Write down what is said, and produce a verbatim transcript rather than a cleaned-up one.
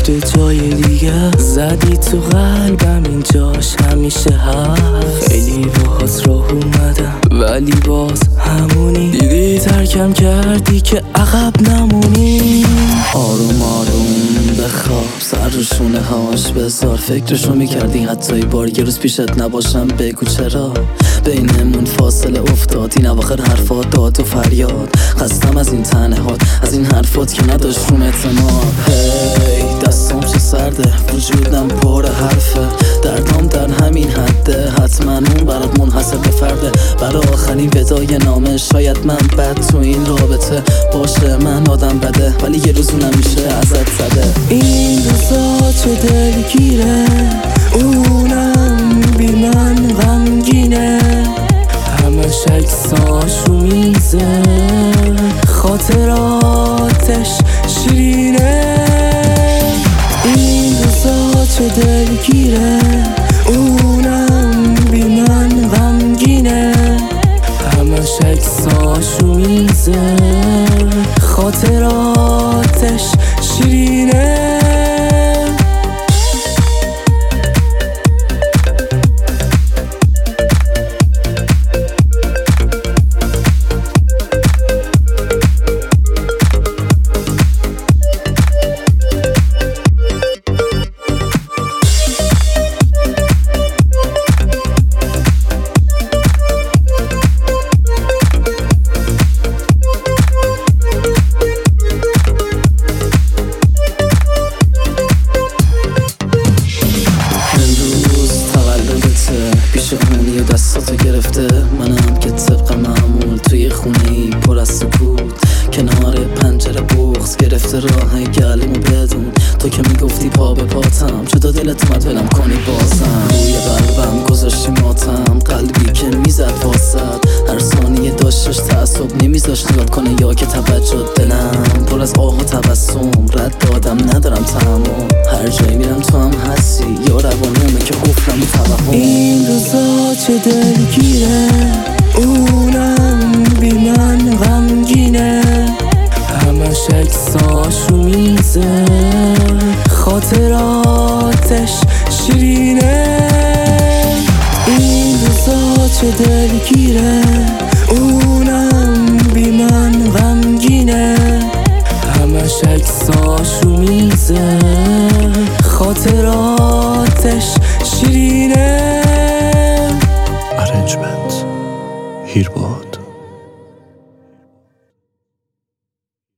رفته جای دیگه، زدی تو قلبم اینجاش همیشه هست. خیلی باهات راه اومدم ولی باز همونی، دیدی ترکم کردی که عقب نمونی. آروم آروم بخواب، سر رو شونه هاش بذار، فکرشو میکردی حتی یه بار یه روز پیشت نباشم بگو چرا بینمون فاصله افتاد. این اواخر حرفات داد و فریاد، خستم از این تنهات، از این حرفات که نداشت روم اعتماد. هی دستام چه سرده، وجودم پر حرفه، دردام در همین حده، حتما اون برات منحصر به فرده. برای آخرین ودای نامه شاید من بد تو این رابطه باشه، من آدم بده ولی یه روز اونم میشه ازت زده. این روزا چه دلگیره، اونم بی من غمگینه، همش عکساشو میزه، خاطراتش شیرینه. این روزا چه دلگیره، اونم بی من غمگینه، همش عکساشو میزه، خاطراتش شیرینه. پیش اونی و دستاتو گرفته، منم که طبق معمول توی خونه‌ای پر از سکوت، کنار پنجره بغض گرفته راه گلیمو بدون. تو که میگفتی پا به پاتم، چطور دلت اومد ولم کنی بازم. روی قلبم گذاشتی ماتم، قلبی که میزد واسد، هر ثانیه داشتش تعصب نمیذاشت یاد کنه یا که توجه. دلم پر از آه و تبسم، رد دادم ندارم تحمل، هر جایی میرم تو هم هستی، یا روانمه که قفلم و توهم. این روزا چه دلگیره، اونم بی من غمگینه، همش عکساشو میزه، خاطراتش شیرینه. این روزا چه دلگیره، اونم بی من غمگینه، همش عکساشو میزه، خاطراتش شیرینه. Arrangement هیرباد.